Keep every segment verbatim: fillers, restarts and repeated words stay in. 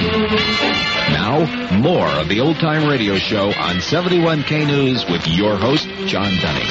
Now, more of the Old Time Radio Show on seventy-one K News with your host, John Dunning.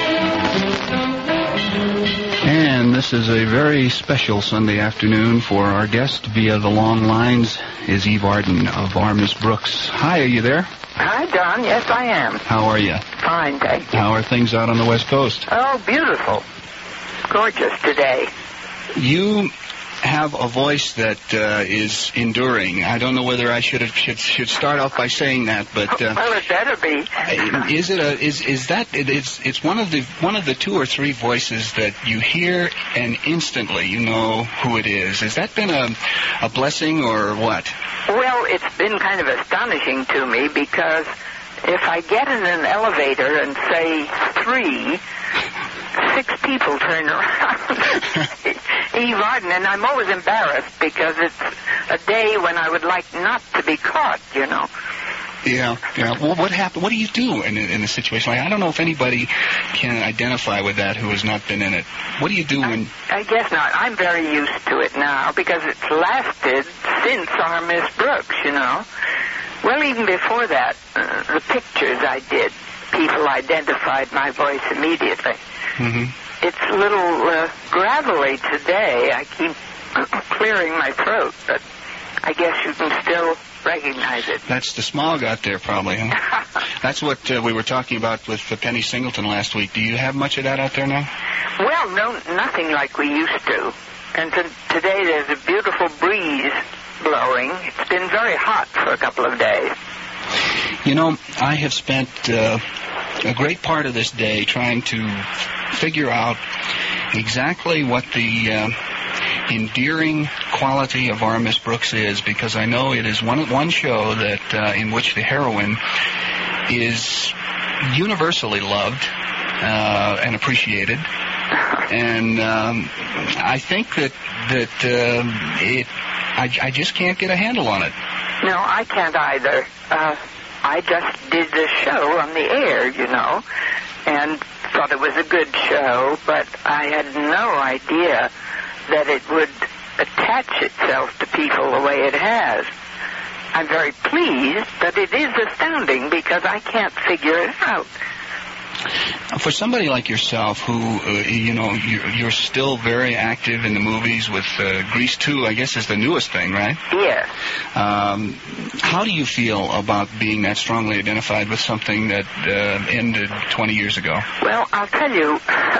And this is a very special Sunday afternoon for our guest via the long lines is Eve Arden of Our Miss Brooks. Hi, are you there? Hi, John. Yes, I am. How are you? Fine, thank you. How are things out on the West Coast? Oh, beautiful. Gorgeous today. You have a voice that uh, is enduring. I don't know whether I should have, should should start off by saying that, but uh, well, it better be. is it a is is that it, it's it's one of the one of the two or three voices that you hear and instantly you know who it is. Has that been a a blessing or what? Well, it's been kind of astonishing to me because if I get in an elevator and say three, six people turn around. Eve Arden, and I'm always embarrassed because it's a day when I would like not to be caught, you know. Yeah, yeah. Well, what happened? What do you do in a, in a situation like? I don't know if anybody can identify with that who has not been in it. What do you do when? I, I guess not. I'm very used to it now because it's lasted since Our Miss Brooks, you know. Well, even before that, uh, the pictures I did, people identified my voice immediately. Mm-hmm. It's a little uh, gravelly today. I keep clearing my throat, but I guess you can still recognize it. That's the smog out there, probably, huh? That's what uh, we were talking about with uh, Penny Singleton last week. Do you have much of that out there now? Well, no, nothing like we used to. And to, today there's a beautiful breeze blowing. It's been very hot for a couple of days. You know, I have spent uh, a great part of this day trying to figure out exactly what the uh, endearing quality of Our Miss Brooks is, because I know it is one one show that uh, in which the heroine is universally loved uh, and appreciated, and um, I think that that uh, it I, I just can't get a handle on it. No, I can't either. Uh, I just did the show on the air, you know, and thought it was a good show, but I had no idea that it would attach itself to people the way it has. I'm very pleased, but it is astounding because I can't figure it out. For somebody like yourself who, uh, you know, you're, you're still very active in the movies with uh, Grease two, I guess is the newest thing, right? Yes. Um, how do you feel about being that strongly identified with something that uh, ended twenty years ago? Well, I'll tell you,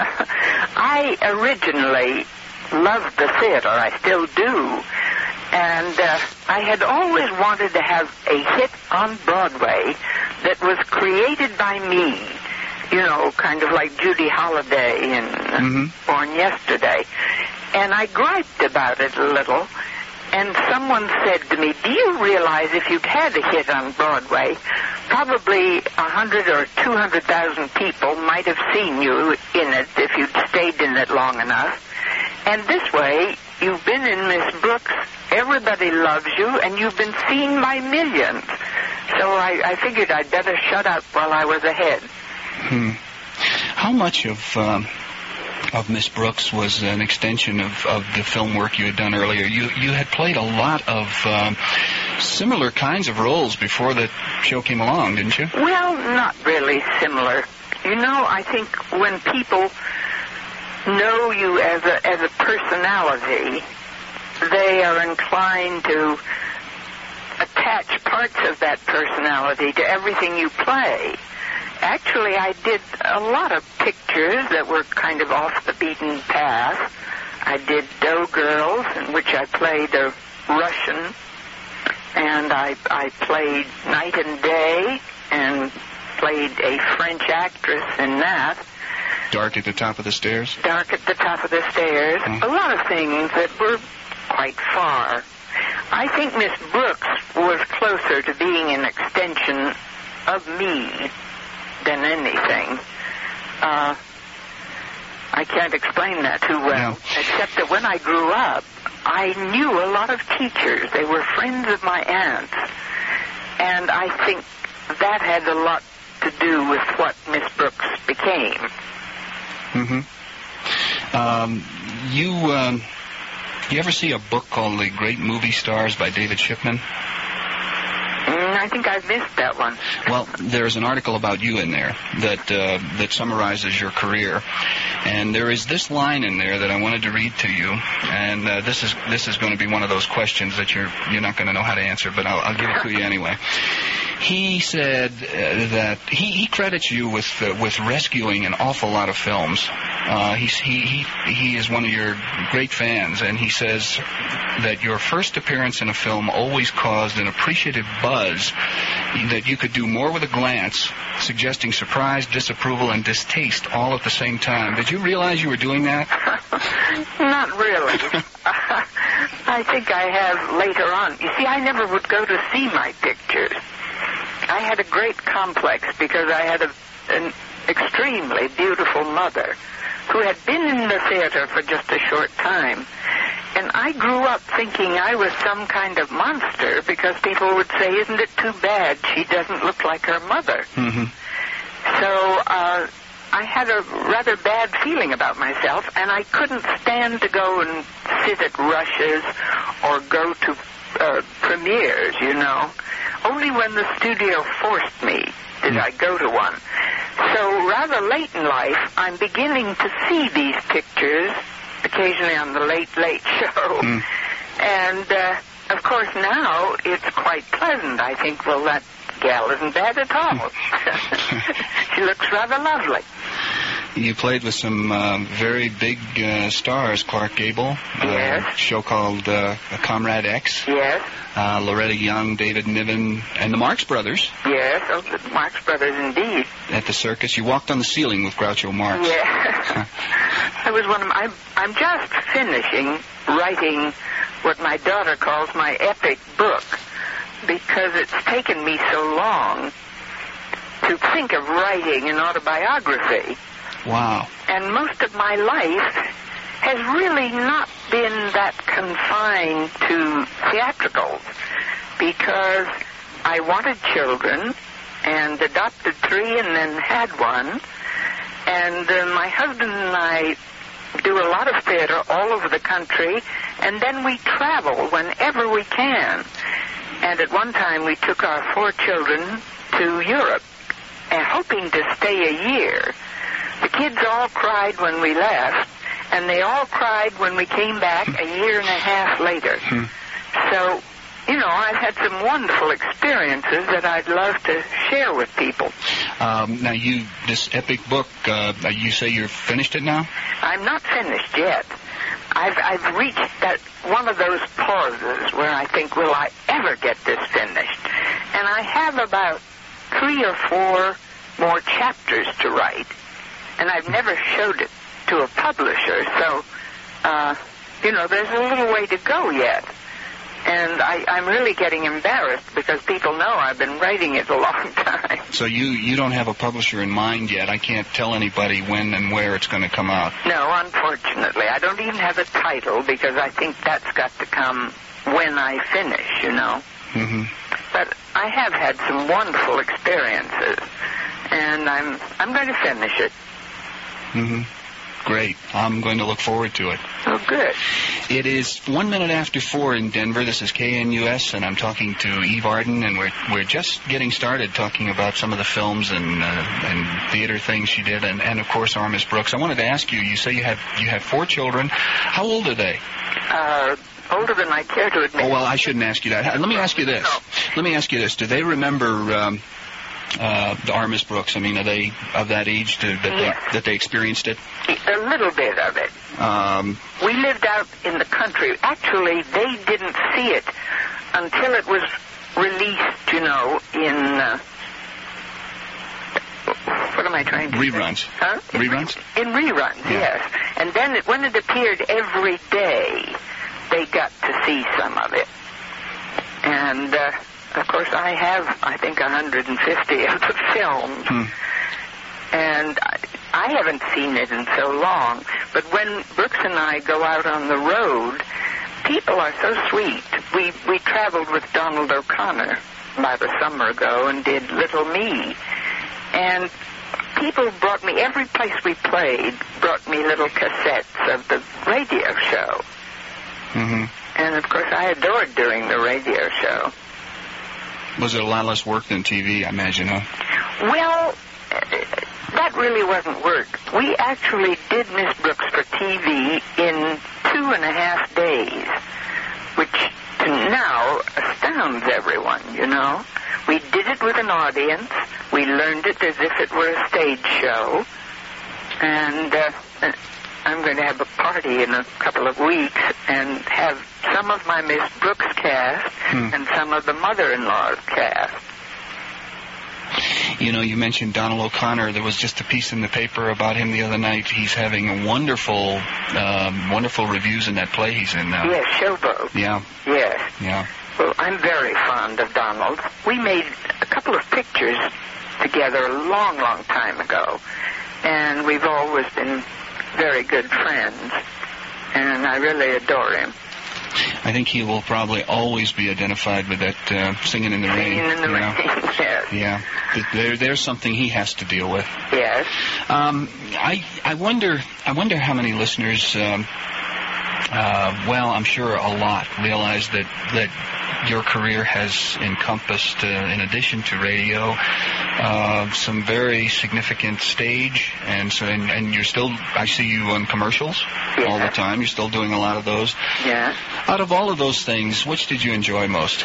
I originally loved the theater. I still do. And uh, I had always wanted to have a hit on Broadway that was created by me. You know, kind of like Judy Holliday in uh, mm-hmm. Born Yesterday. And I griped about it a little, and someone said to me, do you realize if you'd had a hit on Broadway, probably a hundred or two hundred thousand people might have seen you in it if you'd stayed in it long enough. And this way, you've been in Miss Brooks, everybody loves you, and you've been seen by millions. So I, I figured I'd better shut up while I was ahead. Hmm. How much of um, of Miss Brooks was an extension of, of the film work you had done earlier? You you had played a lot of um, similar kinds of roles before the show came along, didn't you? Well, not really similar. You know, I think when people know you as a as a personality, they are inclined to attach parts of that personality to everything you play. Actually, I did a lot of pictures that were kind of off the beaten path. I did Dough Girls, in which I played a Russian, and I, I played Night and Day, and played a French actress in that. Dark at the Top of the Stairs? Dark at the Top of the Stairs. Mm. A lot of things that were quite far. I think Miss Brooks was closer to being an extension of me than anything. Uh, I can't explain that too well, no. Except that when I grew up, I knew a lot of teachers. They were friends of my aunt's, and I think that had a lot to do with what Miss Brooks became. Mm-hmm. Um, you... Um You ever see a book called The Great Movie Stars by David Shipman? Mm, I think I've missed that one. Well, there's an article about you in there that uh, that summarizes your career, and there is this line in there that I wanted to read to you, and uh, this is this is going to be one of those questions that you're you're not going to know how to answer, but I'll, I'll give it to you anyway. He said uh, that he, he credits you with uh, with rescuing an awful lot of films. Uh, he's, he he he is one of your great fans, and he says that your first appearance in a film always caused an appreciative buzz that you could do more with a glance, suggesting surprise, disapproval, and distaste all at the same time. Did you realize you were doing that? Not really. I think I have later on. You see, I never would go to see my pictures. I had a great complex because I had a, an extremely beautiful mother who had been in the theater for just a short time. And I grew up thinking I was some kind of monster because people would say, isn't it too bad she doesn't look like her mother? Mm-hmm. So uh, I had a rather bad feeling about myself, and I couldn't stand to go and sit at rushes or go to uh, premieres, you know. Only when the studio forced me did I go to one. So rather late in life, I'm beginning to see these pictures, occasionally on the Late Late Show. Mm. And, uh, of course, now it's quite pleasant. I think, well, that gal isn't bad at all. She looks rather lovely. You played with some uh, very big uh, stars, Clark Gable, yes. a show called uh, Comrade X. Yes. Uh, Loretta Young, David Niven, and the Marx Brothers. Yes, oh, the Marx Brothers, indeed. At the circus. You walked on the ceiling with Groucho Marx. Yeah. I was one of my... I'm, I'm just finishing writing what my daughter calls my epic book, because it's taken me so long to think of writing an autobiography. Wow. And most of my life has really not been that confined to theatricals, because I wanted children and adopted three and then had one. And uh, my husband and I do a lot of theater all over the country, and then we travel whenever we can. And at one time we took our four children to Europe, and hoping to stay a year. The kids all cried when we left, and they all cried when we came back a year and a half later. Hmm. So, you know, I've had some wonderful experiences that I'd love to share with people. Um, now, you, this epic book, uh, you say you're finished it now? I'm not finished yet. I've, I've reached that one of those pauses where I think, will I ever get this finished? And I have about three or four more chapters to write, and I've never showed it to a publisher, so, uh, you know, there's a little way to go yet. And I, I'm really getting embarrassed because people know I've been writing it a long time. So you, you don't have a publisher in mind yet. I can't tell anybody when and where it's going to come out. No, unfortunately. I don't even have a title because I think that's got to come when I finish, you know. Mm-hmm. But I have had some wonderful experiences, and I'm I'm going to finish it. Mm-hmm. Great. I'm going to look forward to it. Oh, good. It is one minute after four in Denver. This is K N U S, and I'm talking to Eve Arden, and we're we're just getting started talking about some of the films and uh, and theater things she did, and, and of course Armis Brooks. I wanted to ask you. You say you have you have four children. How old are they? Uh, older than I care to admit. Oh well, I shouldn't ask you that. Let me ask you this. No. Let me ask you this. Do they remember? Um, Uh, the Armis Brooks, I mean, are they of that age to, that, yes. they, that they experienced it? A little bit of it. Um, we lived out in the country. Actually, they didn't see it until it was released, you know, in... Uh, what am I trying to reruns. say? Huh? Reruns? In reruns, yeah. yes. And then it, when it appeared every day, they got to see some of it. And... Uh, Of course, I have, I think, one hundred fifty of the films. Hmm. And I, I haven't seen it in so long. But when Brooks and I go out on the road, people are so sweet. We, we traveled with Donald O'Connor about a summer ago and did Little Me. And people brought me, every place we played, brought me little cassettes of the radio show. Mm-hmm. And, of course, I adored doing the radio show. Was it a lot less work than T V, I imagine, huh? Well, uh, that really wasn't work. We actually did Miss Brooks for T V in two and a half days, which now astounds everyone, you know. We did it with an audience. We learned it as if it were a stage show. And uh, I'm going to have a party in a couple of weeks and have some of my Miss Brooks cast hmm. and some of the mother-in-law's cast. You know, you mentioned Donald O'Connor. There was just a piece in the paper about him the other night. He's having a wonderful, um, wonderful reviews in that play he's in now. Yes, Showboat. Yeah. Yes. Yeah. Well, I'm very fond of Donald. We made a couple of pictures together a long, long time ago, and we've always been very good friends, and I really adore him. I think he will probably always be identified with that uh, Singing in the Rain. Singing in the yeah. Rain, yes. Yeah. There, there's something he has to deal with. Yes. Um, I I wonder I wonder how many listeners, um, uh, well, I'm sure a lot, realize that, that your career has encompassed, uh, in addition to radio, uh, some very significant stage, and so and, and you're still, I see you on commercials yeah. all the time. You're still doing a lot of those. Yeah. Out of all of those things, which did you enjoy most?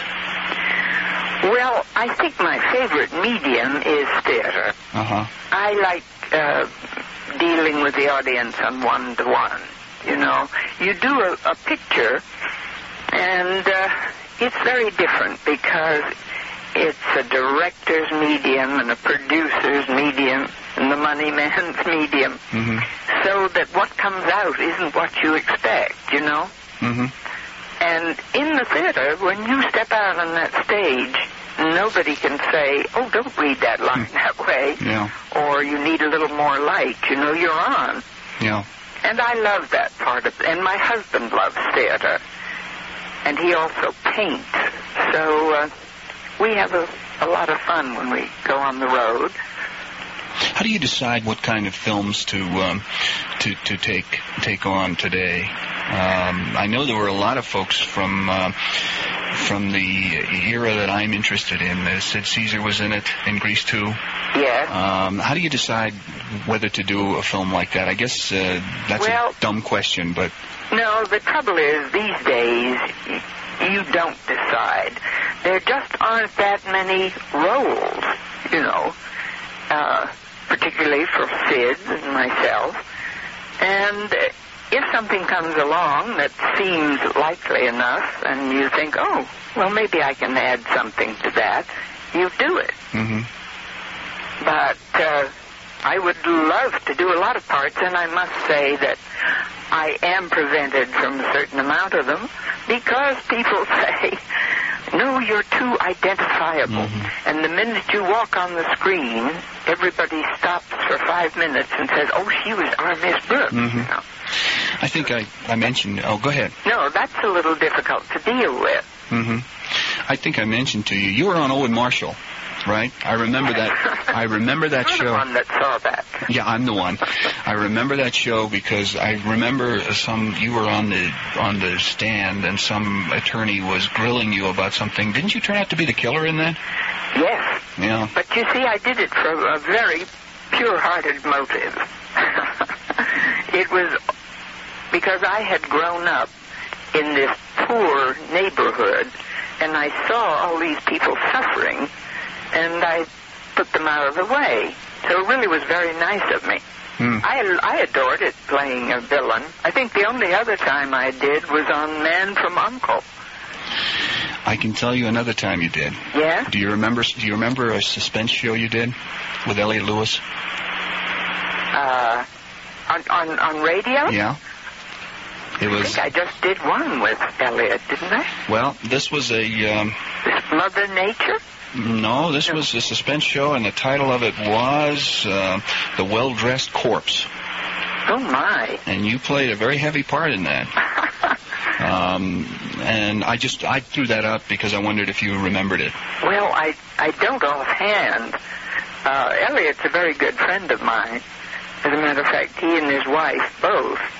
Well, I think my favorite medium is theater. Uh-huh. I like uh, dealing with the audience on one-to-one, you know. You do a, a picture, and uh, it's very different because it's a director's medium and a producer's medium and the money man's medium, mm-hmm. so that what comes out isn't what you expect, you know. Mm-hmm. And in the theater, when you step out on that stage, nobody can say, oh, don't read that line mm. that way, yeah. or you need a little more light. You know, you're on. Yeah. And I love that part of it. And my husband loves theater, and he also paints. So uh, we have a, a lot of fun when we go on the road. How do you decide what kind of films to um, to to take take on today? Um, I know there were a lot of folks from uh, from the era that I'm interested in. Uh, Sid Caesar was in it, in Grease two. Yes. Um, how do you decide whether to do a film like that? I guess uh, that's well, a dumb question, but no. The trouble is, these days you don't decide. There just aren't that many roles, you know. Uh, particularly for Sid and myself. And if something comes along that seems likely enough, and you think, oh, well, maybe I can add something to that, you do it. Mm-hmm. But uh, I would love to do a lot of parts, and I must say that I am prevented from a certain amount of them because people say, no, you're too identifiable. Mm-hmm. And the minute you walk on the screen, everybody stops for five minutes and says, oh, she was our Miss Brooks. Mm-hmm. You know? I think I, I mentioned, oh, go ahead. No, that's a little difficult to deal with. Mm-hmm. I think I mentioned to you, you were on Owen Marshall, right? I remember that. I remember that You're show. the one that saw that. Yeah, I'm the one. I remember that show because I remember some. You were on the on the stand, and some attorney was grilling you about something. Didn't you turn out to be the killer in that? Yes. Yeah. But you see, I did it for a very pure-hearted motive. It was because I had grown up in this poor neighborhood, and I saw all these people suffering, and I put them out of the way. So it really was very nice of me. Hmm. I, I adored it, playing a villain. I think the only other time I did was on Man from U N C L E. I can tell you another time you did. Yeah? Do you remember? Do you remember a suspense show you did with Elliot Lewis? Uh, on on on radio? Yeah. It was. I think I just did one with Elliot, didn't I? Well, this was a. Um, This Mother Nature? No, this was a suspense show, and the title of it was uh, The Well-Dressed Corpse. Oh, my. And you played a very heavy part in that. um, and I just, I threw that up because I wondered if you remembered it. Well, I, I don't offhand. Uh, Elliot's a very good friend of mine. As a matter of fact, he and his wife both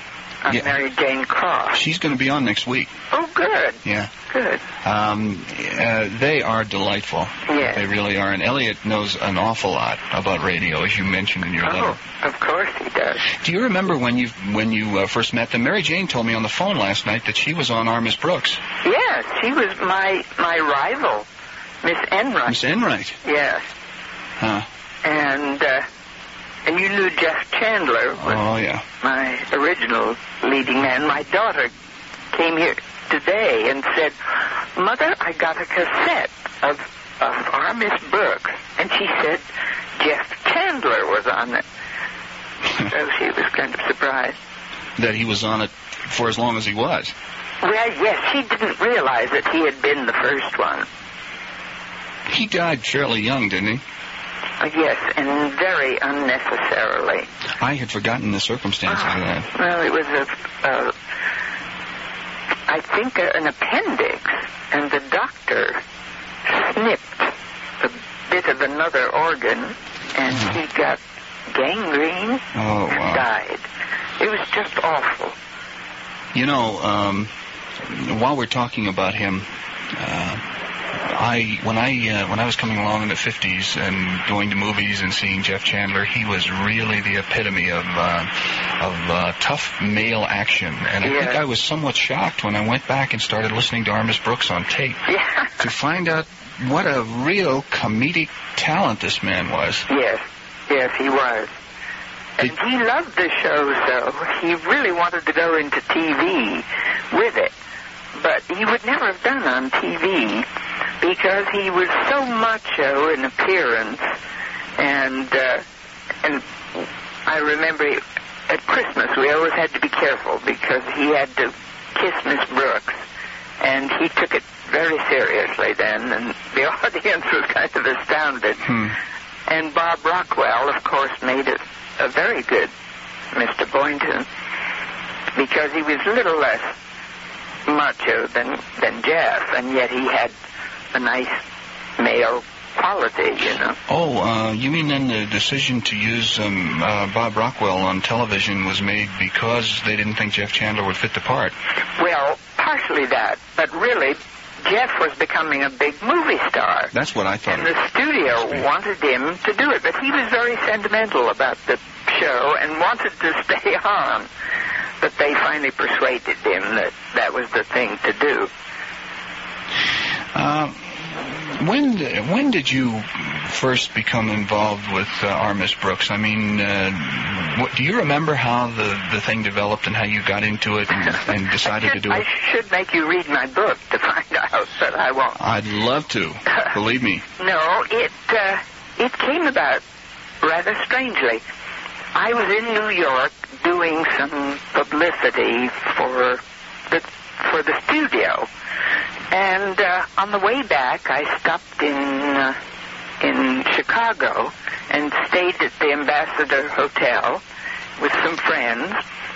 on Yeah. Mary Jane Cross. She's going to be on next week. Oh, good. Yeah. Good. Um, uh, they are delightful. Yes. They really are. And Elliot knows an awful lot about radio, as you mentioned in your Oh, letter. of course he does. Do you remember when you when you uh, first met them? Mary Jane told me on the phone last night that she was on Our Miss Brooks. Yes, she was my my rival, Miss Enright. Miss Enright. Yes. Huh. And uh, and you knew Jeff Chandler was Oh, yeah. my original leading man. My daughter came here today and said, Mother, I got a cassette of, of Our Miss Brooks. And she said Jeff Chandler was on it. So she was kind of surprised. That he was on it for as long as he was. Well, yes, she didn't realize that he had been the first one. He died fairly young, didn't he? Uh, yes, and very unnecessarily. I had forgotten the circumstances of that. Well, it was a, a I think, a, an appendix, and the doctor snipped a bit of another organ, and Mm. he got gangrene Oh, and wow. died. It was just awful. You know, um, while we're talking about him, uh, I when I uh, when I was coming along in the fifties and going to movies and seeing Jeff Chandler, he was really the epitome of uh, of uh, tough male action. And I Yeah. think I was somewhat shocked when I went back and started listening to Our Miss Brooks on tape Yeah. to find out what a real comedic talent this man was. Yes, yes, he was. And Did- he loved the show, so he really wanted to go into T V with it. But he would never have done on T V because he was so macho in appearance. And uh, and I remember at Christmas we always had to be careful because he had to kiss Miss Brooks. And he took it very seriously then, and the audience was kind of astounded. Hmm. And Bob Rockwell, of course, made it a very good Mister Boynton because he was a little less macho than, than Jeff, and yet he had a nice male quality, you know. Oh, uh, you mean then the decision to use um, uh, Bob Rockwell on television was made because they didn't think Jeff Chandler would fit the part? Well, partially that, but really, Jeff was becoming a big movie star. That's what I thought. And the studio wanted him to do it, but he was very sentimental about the show and wanted to stay on. But they finally persuaded him that that was the thing to do. Uh, when when did you first become involved with uh, Our Miss Brooks? I mean, uh, what, do you remember how the, the thing developed and how you got into it and, and decided I should, to do it? I should make you read my book to find out, but I won't. I'd love to. Believe me. No, it uh, it came about rather strangely. I was in New York doing some publicity for the for the studio, and uh, on the way back, I stopped in uh, in Chicago and stayed at the Ambassador Hotel with some friends.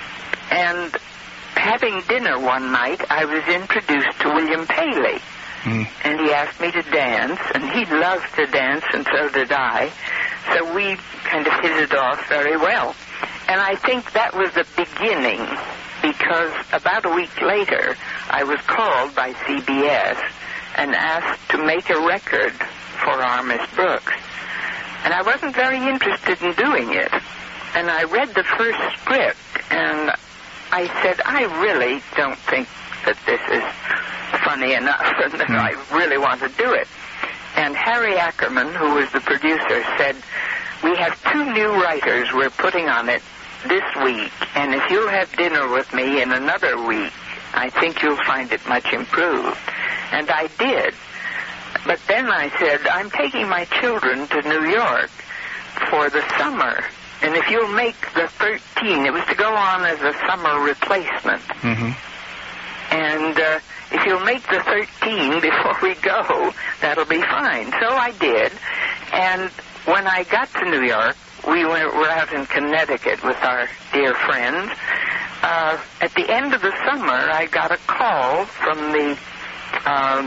And having dinner one night, I was introduced to William Paley. Mm. And he asked me to dance, and he loved to dance, and so did I. So we kind of hit it off very well. And I think that was the beginning, because about a week later, I was called by C B S and asked to make a record for Our Miss Brooks. And I wasn't very interested in doing it. And I read the first script, and I said, I really don't think that this is funny enough, and that I really want to do it. And Harry Ackerman, who was the producer, said, we have two new writers we're putting on it this week, and if you'll have dinner with me in another week, I think you'll find it much improved. And I did. But then I said, I'm taking my children to New York for the summer, and if you'll make the thirteen, it was to go on as a summer replacement. Mm-hmm. And uh, if you'll make the thirteen before we go, that'll be fine. So I did. And when I got to New York, we went, were out in Connecticut with our dear friends. Uh, at the end of the summer, I got a call from the, um,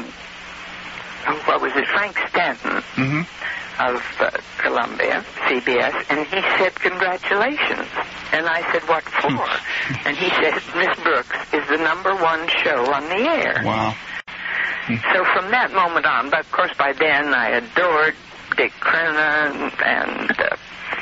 what was it, Frank Stanton Mm-hmm. of uh, Columbia, C B S, and he said, congratulations. And I said, what for? And he said, Miss Brooks is the number one show on the air. Wow. So from that moment on, but of course by then I adored Dick Crenna and uh,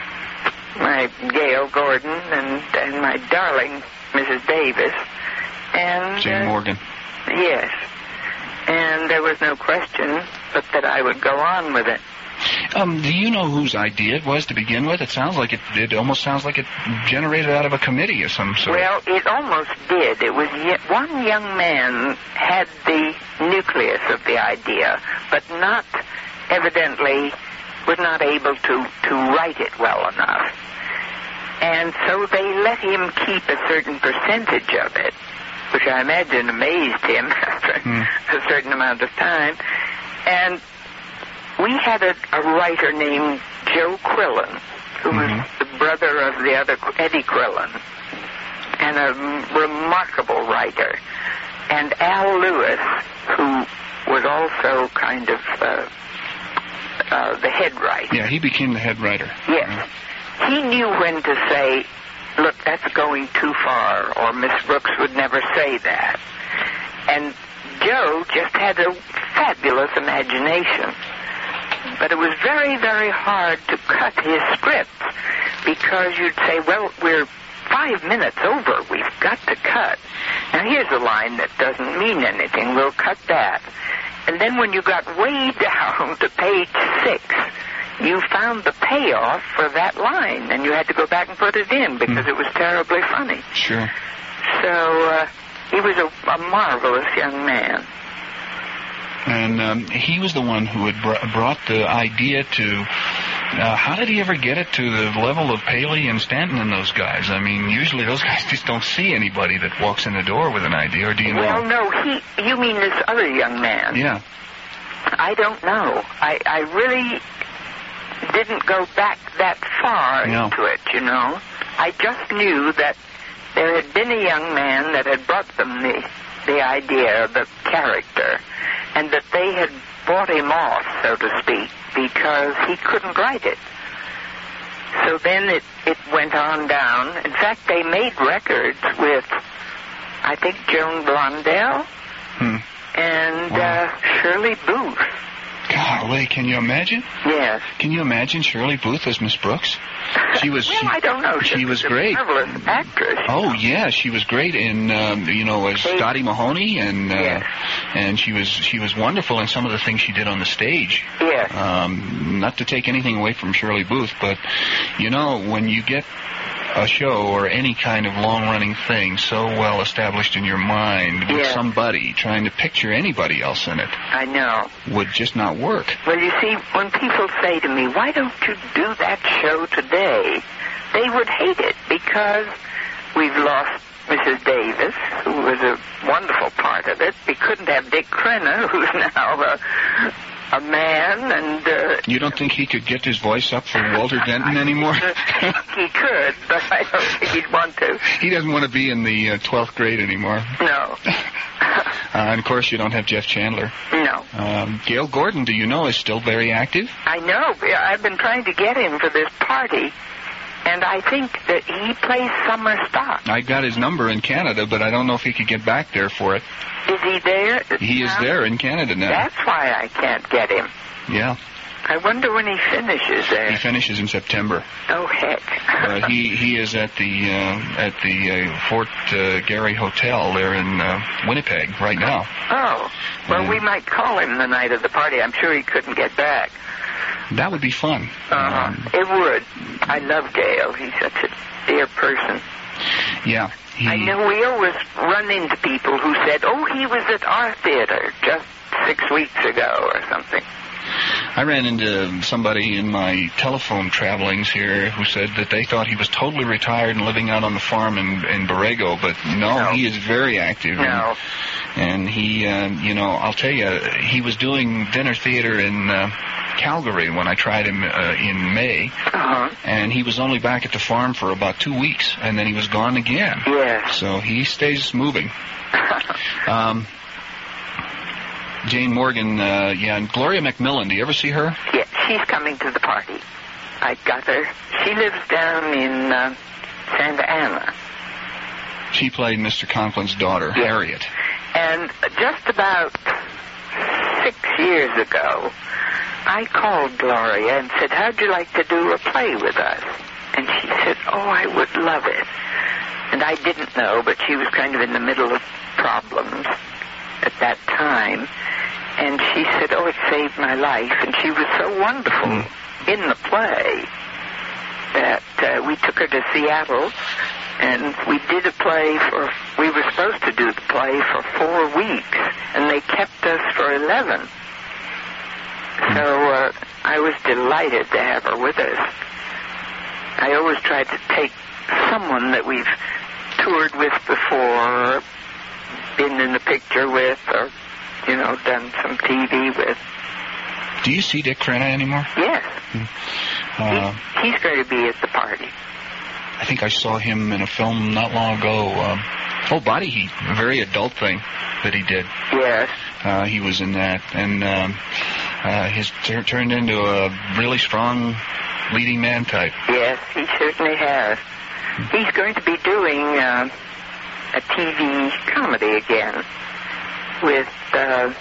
my Gail Gordon and, and my darling Missus Davis. And Jane uh, Morgan. Yes. And there was no question but that I would go on with it. Um, do you know whose idea it was to begin with? It sounds like it, it almost sounds like it generated out of a committee of some sort. Well, it almost did. It was y- one young man had the nucleus of the idea, but not, evidently, was not able to, to write it well enough. And so they let him keep a certain percentage of it, which I imagine amazed him after mm. a certain amount of time. And we had a, a writer named Joe Quillen, who mm-hmm. was the brother of the other Eddie Quillen, and a m- remarkable writer. And Al Lewis, who was also kind of uh, uh, the head writer. Yeah, he became the head writer. Yes. Yeah. He knew when to say, look, that's going too far, or Miss Brooks would never say that. And Joe just had a fabulous imagination. But it was very, very hard to cut his scripts because you'd say, well, we're five minutes over. We've got to cut. Now, here's a line that doesn't mean anything. We'll cut that. And then when you got way down to page six, you found the payoff for that line, and you had to go back and put it in because mm. it was terribly funny. Sure. So uh, he was a, a marvelous young man. And um, he was the one who had br- brought the idea to, uh, how did he ever get it to the level of Paley and Stanton and those guys? I mean, usually those guys just don't see anybody that walks in the door with an idea, or do you know? Well, no, he, you mean this other young man? Yeah. I don't know. I, I really didn't go back that far no. into it, you know. I just knew that there had been a young man that had brought them the, the idea, the character, and that they had bought him off, so to speak, because he couldn't write it. So then it, it went on down. In fact, they made records with, I think, Joan Blondell hmm. and wow. uh, Shirley Booth. Golly, can you imagine? Yes. Can you imagine Shirley Booth as Miss Brooks? She was. well, she, I don't know. She, she was a great. Marvelous actress. Oh yeah, she was great in um, you know as Hey. Dottie Mahoney, and uh, Yes. and she was she was wonderful in some of the things she did on the stage. Yes. Um, not to take anything away from Shirley Booth, but you know when you get a show or any kind of long-running thing so well established in your mind with Yeah. somebody, trying to picture anybody else in it I know. would just not work. Well, you see, when people say to me, why don't you do that show today? They would hate it because we've lost Missus Davis, who was a wonderful part of it. We couldn't have Dick Crenna, who's now a, a man, and... Uh, You don't think he could get his voice up for Walter Denton anymore? He could, but I don't think he'd want to. He doesn't want to be in the uh, twelfth grade anymore. No. uh, and, of course, you don't have Jeff Chandler. No. Um, Gail Gordon, do you know, is still very active? I know. I've been trying to get him for this party, and I think that he plays summer stock. I got his number in Canada, but I don't know if he could get back there for it. Is he there? He now? is there in Canada now. That's why I can't get him. Yeah. I wonder when he finishes there. He finishes in September. Oh, heck. uh, he he is at the uh, at the uh, Fort uh, Garry Hotel there in uh, Winnipeg right now. Oh. Well, Yeah. we might call him the night of the party. I'm sure he couldn't get back. That would be fun. Uh-huh. Um, It would. I love Gail. He's such a dear person. yeah. He, I know we always run into people who said, oh, he was at our theater just six weeks ago or something. I ran into somebody in my telephone travelings here who said that they thought he was totally retired and living out on the farm in, in Borrego, but no, No. he is very active. No. And, and he, uh, you know, I'll tell you, he was doing dinner theater in uh, Calgary when I tried him uh, in May, Uh-huh. and he was only back at the farm for about two weeks, and then he was gone again. Yes. So he stays moving. Um, Jane Morgan, uh, yeah, and Gloria McMillan, do you ever see her? Yeah, she's coming to the party. I got her. She lives down in uh, Santa Anna. She played Mister Conklin's daughter, Yeah. Harriet. And just about six years ago, I called Gloria and said, how'd you like to do a play with us? And she said, oh, I would love it. And I didn't know, but she was kind of in the middle of problems at that time. And she said, oh, it saved my life. And she was so wonderful mm. in the play that uh, we took her to Seattle, and we did a play for, we were supposed to do the play for four weeks, and they kept us for eleven. So uh, I was delighted to have her with us. I always tried to take someone that we've toured with before, or been in the picture with, or, you know, done some T V with. Do you see Dick Crenna anymore? Yes. Uh, he, he's going to be at the party. I think I saw him in a film not long ago. Um, oh, Body Heat, a very adult thing that he did. Yes. Uh, he was in that, and um, uh, he's t- turned into a really strong leading man type. Yes, he certainly has. He's going to be doing uh, a T V comedy again with uh,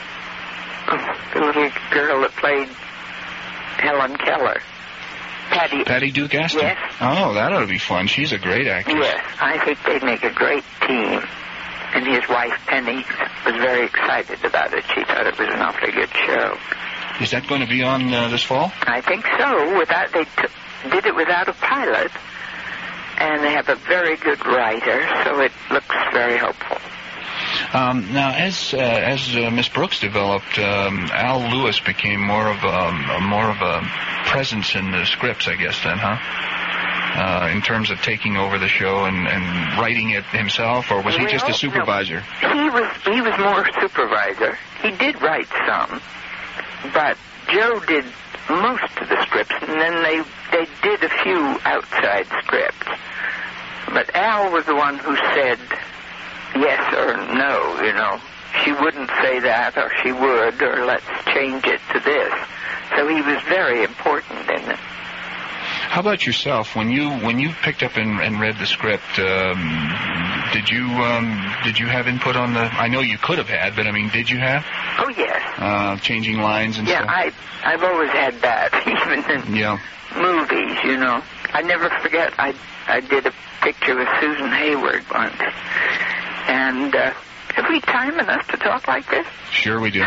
the little girl that played Helen Keller. Patty. Patty Duke Astor? Yes. Oh, that ought to be fun. She's a great actress. Yes, I think they'd make a great team. And his wife, Penny, was very excited about it. She thought it was an awfully good show. Is that going to be on uh, this fall? I think so. Without They t- did it without a pilot, and they have a very good writer, so it looks very hopeful. Um, now, as uh, as uh, Miss Brooks developed, um, Al Lewis became more of a, a more of a presence in the scripts, I guess. Then, huh? Uh, in terms of taking over the show and, and writing it himself, or was he well, just a supervisor? No, he was he was more supervisor. He did write some, but Joe did most of the scripts, and then they they did a few outside scripts. But Al was the one who said yes or no, you know. She wouldn't say that, or she would, or let's change it to this. So he was very important in it. How about yourself? When you when you picked up and, and read the script, um, did you um, did you have input on the? I know you could have had, but I mean, did you have? Oh yes. Uh, changing lines and yeah, stuff. Yeah, I I've always had that, even in yeah. movies. You know, I never forget. I I did a picture with Susan Hayward once. And uh, have we time enough to talk like this? Sure we do.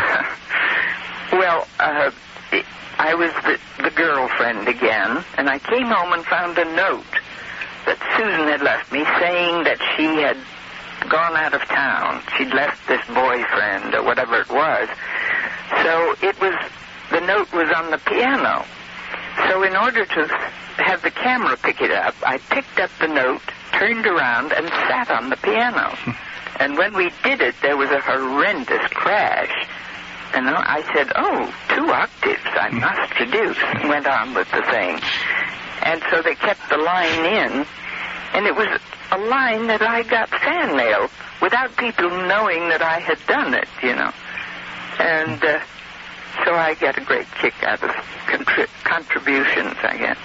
Well, uh, I was the, the girlfriend again, and I came home and found a note that Susan had left me saying that she had gone out of town. She'd left this boyfriend or whatever it was. So it was, the note was on the piano. So in order to have the camera pick it up, I picked up the note, turned around, and sat on the piano. And when we did it, there was a horrendous crash. And I said, oh, two octaves, I must reduce, and went on with the thing. And so they kept the line in, and it was a line that I got fan mail without people knowing that I had done it, you know. And uh, so I get a great kick out of contri- contributions, I guess.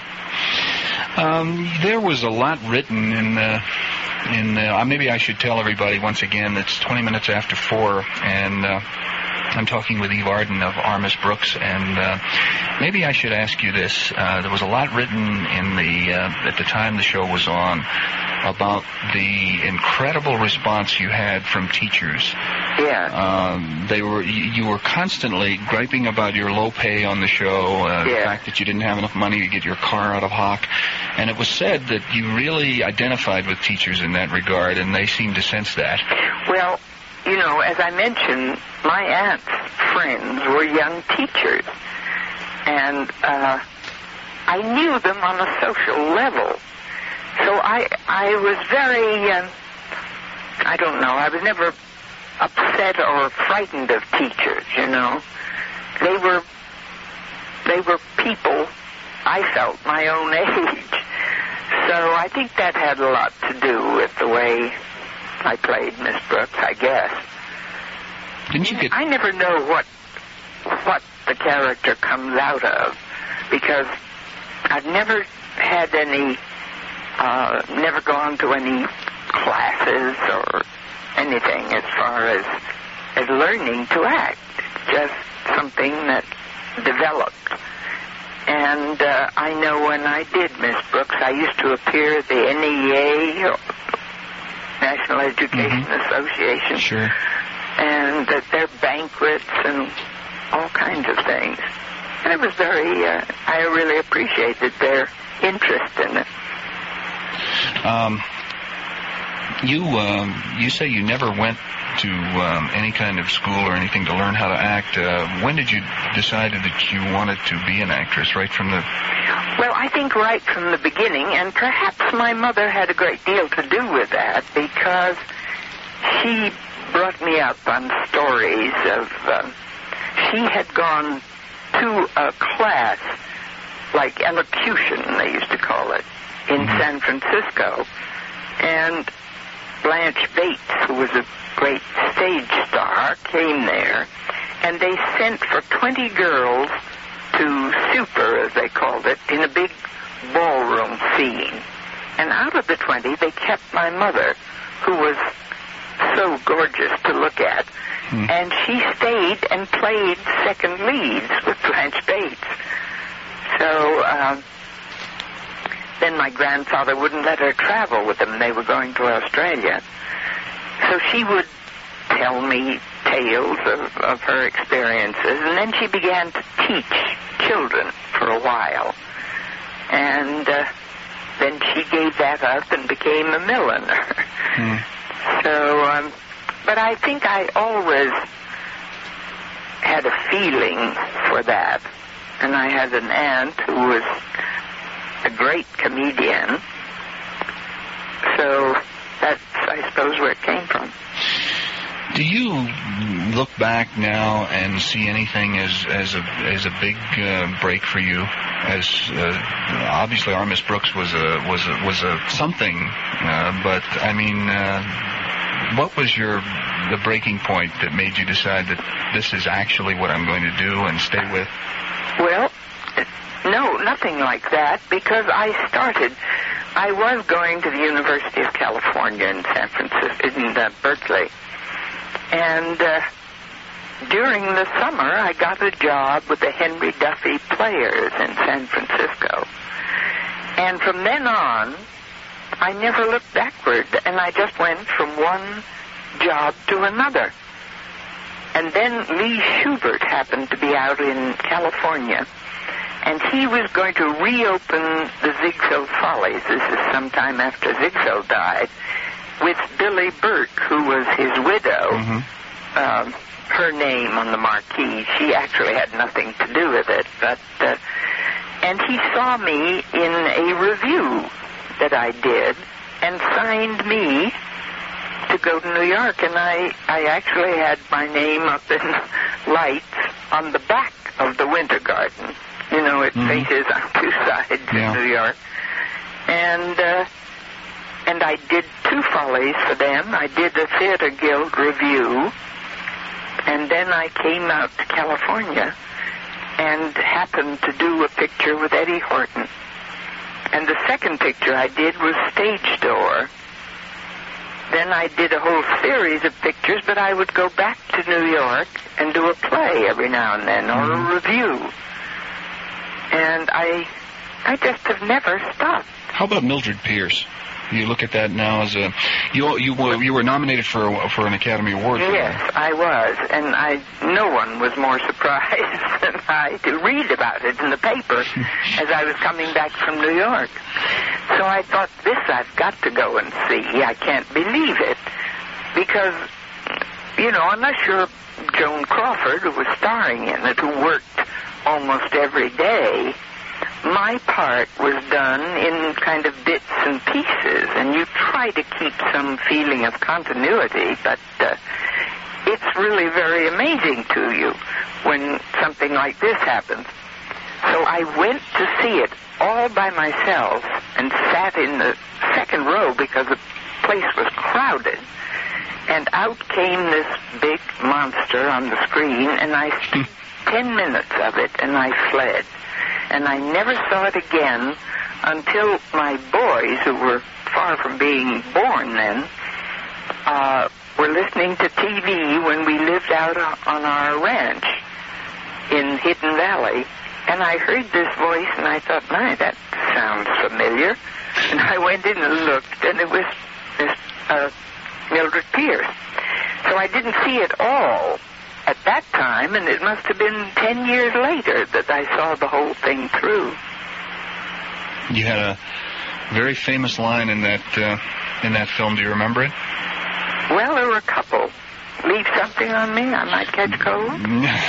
Um, there was a lot written in the... In uh, maybe I should tell everybody once again, it's twenty minutes after four, and uh, I'm talking with Eve Arden of Armis Brooks, and uh, maybe I should ask you this. Uh, there was a lot written in the uh, at the time the show was on about the incredible response you had from teachers. Yeah. Um, they were you were constantly griping about your low pay on the show, uh, yeah. the fact that you didn't have enough money to get your car out of hock, and it was said that you really identified with teachers in that regard, and they seemed to sense that. Well, you know, as I mentioned, my aunt's friends were young teachers, and uh, I knew them on a social level. So I I was very, uh, I don't know, I was never upset or frightened of teachers, you know. They were, they were people, I felt, my own age. So I think that had a lot to do with the way I played Miss Brooks, I guess. Didn't you get... I never know what what the character comes out of, because I've never had any uh, never gone to any classes or anything as far as, as learning to act. Just something that developed. And uh, I know when I did Miss Brooks, I used to appear at the N E A, National Education mm-hmm. Association. Sure. And at their banquets and all kinds of things. And it was very, uh, I really appreciated their interest in it. Um, you, um, you say you never went to um, any kind of school or anything to learn how to act. Uh, when did you decide that you wanted to be an actress? Right from the... Well, I think right from the beginning, and perhaps my mother had a great deal to do with that, because she brought me up on stories of... Uh, she had gone to a class, like elocution, they used to call it, in mm-hmm. San Francisco, and Blanche Bates, who was a great stage star, came there, and they sent for twenty girls to super, as they called it, in a big ballroom scene. And out of the twenty, they kept my mother, who was so gorgeous to look at, mm. and she stayed and played second leads with Blanche Bates. So um, then my grandfather wouldn't let her travel with them. They were going to Australia. So she would tell me tales of, of her experiences, and then she began to teach children for a while. And uh, then she gave that up and became a milliner. Mm. So, um, but I think I always had a feeling for that. And I had an aunt who was a great comedian. So that's, I suppose, where it came from. Do you look back now and see anything as as a as a big uh, break for you? As uh, obviously, our Miss Brooks was a was a, was a something, uh, but I mean, uh, what was your the breaking point that made you decide that this is actually what I'm going to do and stay with? Well, no, nothing like that, because I started. I was going to the University of California in San Francisco, in uh, Berkeley. And uh, during the summer, I got a job with the Henry Duffy Players in San Francisco. And from then on, I never looked backward, and I just went from one job to another. And then Lee Schubert happened to be out in California, and he was going to reopen the Ziegfeld Follies. This is sometime after Ziegfeld died, with Billy Burke, who was his widow, mm-hmm. um, her name on the marquee. She actually had nothing to do with it, but uh, and he saw me in a review that I did and signed me to go to New York, and I, I actually had my name up in lights on the back of the Winter Garden. You know, it mm-hmm. faces on two sides yeah. in New York. And... Uh, And I did two follies for them. I did a Theater Guild review, and then I came out to California and happened to do a picture with Eddie Horton. And the second picture I did was Stage Door. Then I did a whole series of pictures, but I would go back to New York and do a play every now and then, or a review. And I, I just have never stopped. How about Mildred Pierce? You look at that now as a you you were you were nominated for for an Academy Award. Yes, I was, and I no one was more surprised than I to read about it in the paper as I was coming back from New York. So I thought, this I've got to go and see. I can't believe it, because you know, unless you're Joan Crawford, who was starring in it, who worked almost every day. My part was done in kind of bits and pieces, and you try to keep some feeling of continuity, but uh, it's really very amazing to you when something like this happens. So I went to see it all by myself and sat in the second row because the place was crowded, and out came this big monster on the screen, and I stayed ten minutes of it, and I fled. And I never saw it again until my boys, who were far from being born then, uh, were listening to T V when we lived out on our ranch in Hidden Valley. And I heard this voice, and I thought, my, that sounds familiar. And I went in and looked, and it was Miss uh, Mildred Pierce. So I didn't see it all at that time, and it must have been ten years later that I saw the whole thing through. You had a very famous line in that uh, in that film. Do you remember it? Well, there were a couple. Leave something on me, I might catch cold.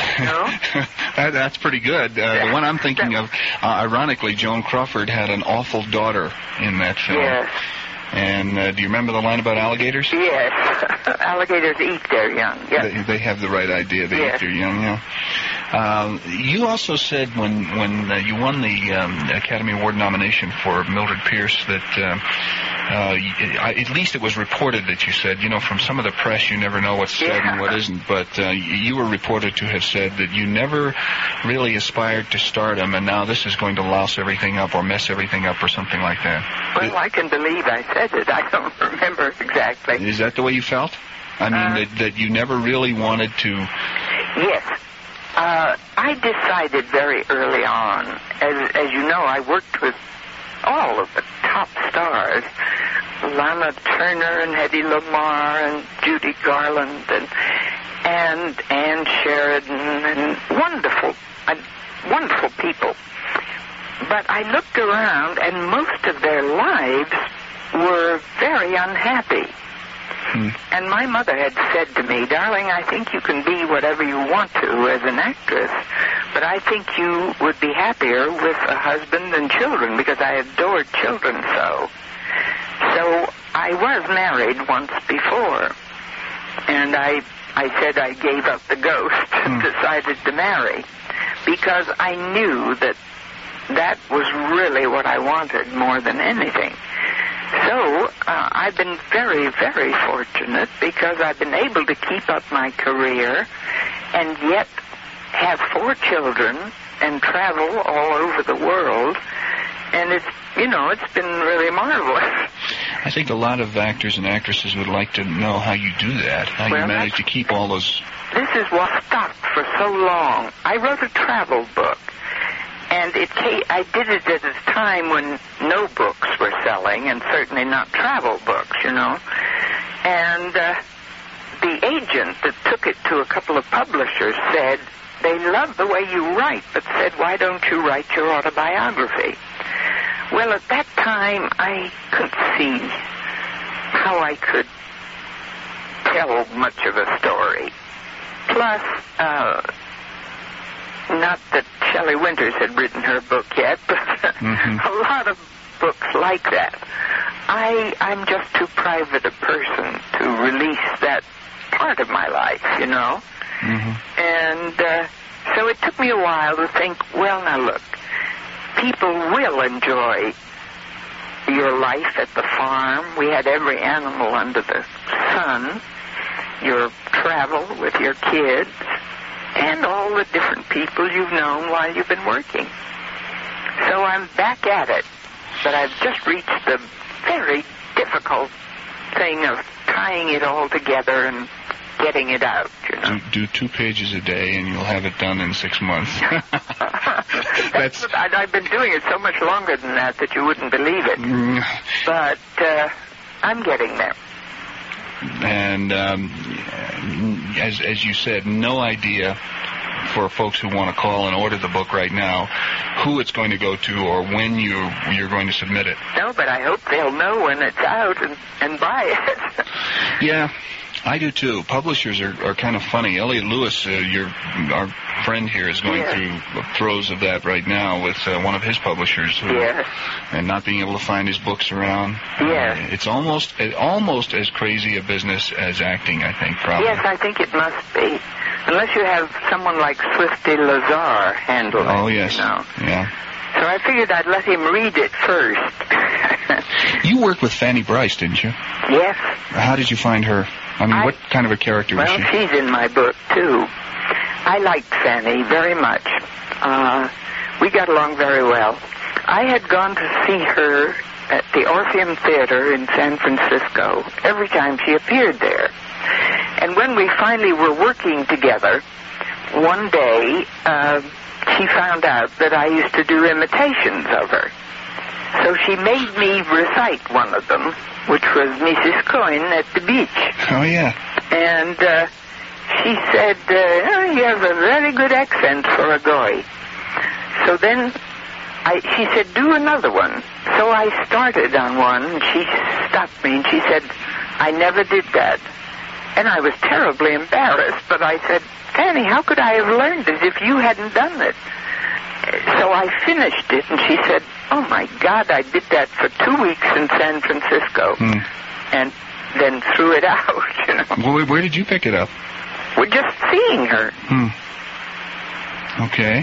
No? that, that's pretty good. Uh, the one I'm thinking of, uh, ironically, Joan Crawford had an awful daughter in that film. Yes. And uh, do you remember the line about alligators? Yes. Alligators eat their young. Yes. They, they have the right idea. They yes. eat their young, yeah. Uh, you also said when when uh, you won the um, Academy Award nomination for Mildred Pierce that, uh, uh, y- at least it was reported that you said, you know, from some of the press you never know what's said yeah. and what isn't, but uh, you were reported to have said that you never really aspired to stardom, and now this is going to louse everything up or mess everything up or something like that. Well, I can believe I said it. I don't remember exactly. Is that the way you felt? I mean, uh, that, that you never really wanted to... Yes. Uh, I decided very early on, as, as you know, I worked with all of the top stars, Lana Turner and Hedy Lamarr and Judy Garland and and Ann Sheridan and wonderful, uh, wonderful people. But I looked around, and most of their lives were very unhappy. Hmm. And my mother had said to me, darling, I think you can be whatever you want to as an actress, but I think you would be happier with a husband and children, because I adored children so. So I was married once before, and I I said I gave up the ghost and hmm. decided to marry, because I knew that that was really what I wanted more than anything. So, uh, I've been very, very fortunate, because I've been able to keep up my career and yet have four children and travel all over the world. And it's, you know, it's been really marvelous. I think a lot of actors and actresses would like to know how you do that, how well, you manage to keep all those... This is what stopped for so long. I wrote a travel book. And it came, I did it at a time when no books were selling, and certainly not travel books, you know. And uh, the agent that took it to a couple of publishers said, they love the way you write, but said, why don't you write your autobiography? Well, at that time, I couldn't see how I could tell much of a story. Plus, uh... not that Shelley Winters had written her book yet, but mm-hmm. a lot of books like that. I, I'm just too private a person to release that part of my life, you know. Mm-hmm. And uh, so it took me a while to think, well, now look, people will enjoy your life at the farm. We had every animal under the sun, your travel with your kids, and all the different people you've known while you've been working. So I'm back at it, but I've just reached the very difficult thing of tying it all together and getting it out, you know. Do, do two pages a day, and you'll have it done in six months. That's, That's what I, I've been doing it so much longer than that that you wouldn't believe it. Mm. But uh, I'm getting there. And um, as as you said, no idea for folks who want to call and order the book right now who it's going to go to or when you you're going to submit it. No, but I hope they'll know when it's out and, and buy it. Yeah, I do too. Publishers are, are kind of funny. Elliot Lewis, uh, your our friend here, is going yes. through the throes of that right now with uh, one of his publishers, who, yes. and not being able to find his books around. Yes. Uh, it's almost almost as crazy a business as acting, I think. Probably. Yes, I think it must be, unless you have someone like Swifty Lazar handle it. Oh yes, you know? Yeah. So I figured I'd let him read it first. You worked with Fanny Brice, didn't you? Yes. How did you find her? I mean, I, what kind of a character well, was she? Well, she's in my book, too. I liked Fanny very much. Uh, we got along very well. I had gone to see her at the Orpheum Theater in San Francisco every time she appeared there. And when we finally were working together, one day uh, she found out that I used to do imitations of her. So she made me recite one of them, which was Missus Coyne at the beach. Oh, yeah. And uh, she said, uh, oh, you have a very good accent for a goy. So then I, she said, do another one. So I started on one, and she stopped me, and she said, I never did that. And I was terribly embarrassed, but I said, Fanny, how could I have learned it if you hadn't done it? So I finished it, and she said, oh, my God, I did that for two weeks in San Francisco, hmm. and then threw it out, you know. Well, where did you pick it up? We're just seeing her. Hmm. Okay.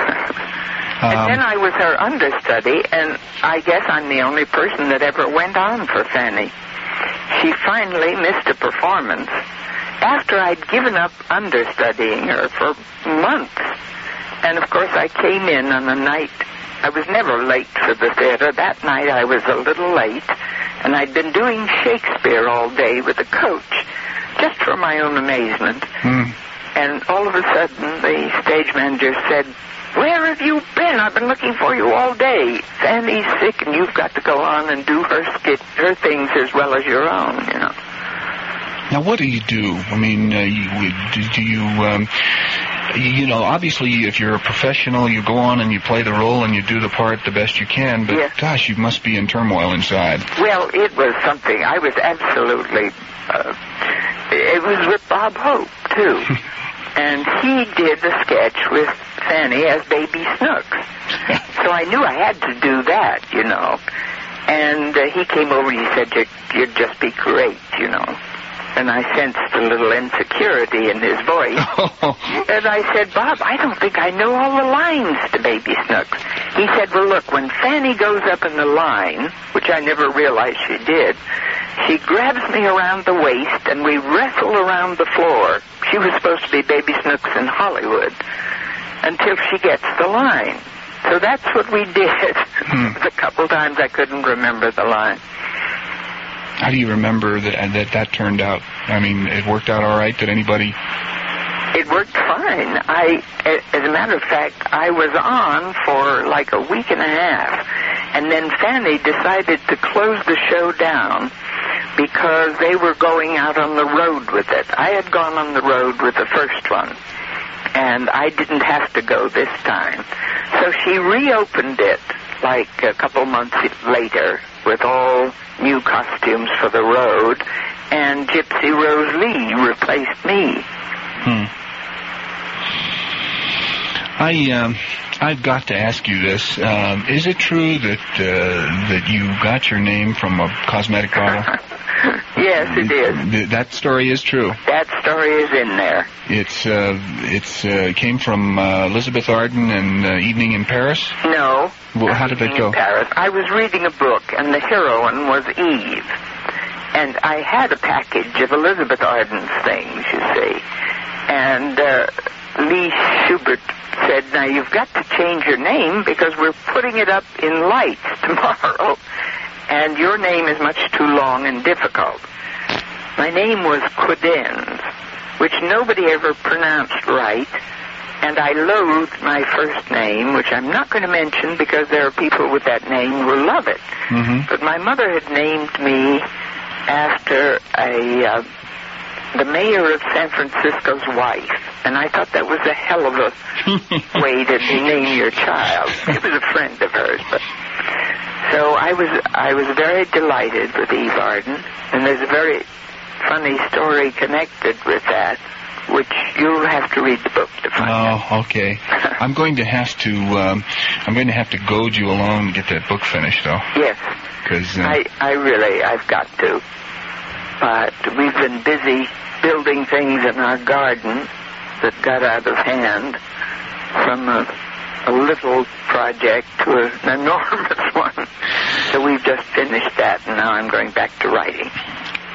And um, then I was her understudy, and I guess I'm the only person that ever went on for Fanny. She finally missed a performance after I'd given up understudying her for months. And, of course, I came in on a night. I was never late for the theater. That night I was a little late, and I'd been doing Shakespeare all day with a coach, just for my own amazement. Mm. And all of a sudden, the stage manager said, where have you been? I've been looking for you all day. Fanny's sick, and you've got to go on and do her skit, her things as well as your own, you know. Now, what do you do? I mean, uh, you, do you, um, you know, obviously, if you're a professional, you go on and you play the role and you do the part the best you can, but, yes. Gosh, you must be in turmoil inside. Well, it was something. I was absolutely, uh, it was with Bob Hope, too. And he did a sketch with Fanny as Baby Snooks. So I knew I had to do that, you know. And uh, he came over and he said, you'd, you'd just be great, you know. And I sensed a little insecurity in his voice. And I said, Bob, I don't think I know all the lines to Baby Snooks. He said, well, look, when Fanny goes up in the line, which I never realized she did, she grabs me around the waist and we wrestle around the floor. She was supposed to be Baby Snooks in Hollywood until she gets the line. So that's what we did. Hmm. A couple times I couldn't remember the line. How do you remember that, that that turned out? I mean, it worked out all right? Did anybody... It worked fine. I, as a matter of fact, I was on for like a week and a half, and then Fanny decided to close the show down because they were going out on the road with it. I had gone on the road with the first one, and I didn't have to go this time. So she reopened it like a couple months later with all new costumes for the road, and Gypsy Rose Lee replaced me. Hmm. I, um, I've got to ask you this. Um, is it true that uh, that you got your name from a cosmetic bottle? Yes, it is. That story is true. That story is in there. It's uh, it's uh, came from uh, Elizabeth Arden and uh, Evening in Paris? No. Well, how did it go? In Paris. I was reading a book, and the heroine was Eve. And I had a package of Elizabeth Arden's things, you see. And uh, Lee Schubert said, now you've got to change your name because we're putting it up in lights tomorrow. And your name is much too long and difficult. My name was Quidens, which nobody ever pronounced right, and I loathed my first name, which I'm not going to mention because there are people with that name who love it. Mm-hmm. But my mother had named me after a uh, the mayor of San Francisco's wife, and I thought that was a hell of a way to name your child. It was a friend of hers, but... So I was I was very delighted with Eve Arden, and there's a very funny story connected with that, which you'll have to read the book to find out. Oh, okay. I'm going to have to um, I'm going to have to goad you along to get that book finished, though. Yes. Because uh, I I really I've got to. But we've been busy building things in our garden that got out of hand from a. a little project to an enormous one. So we've just finished that, and now I'm going back to writing.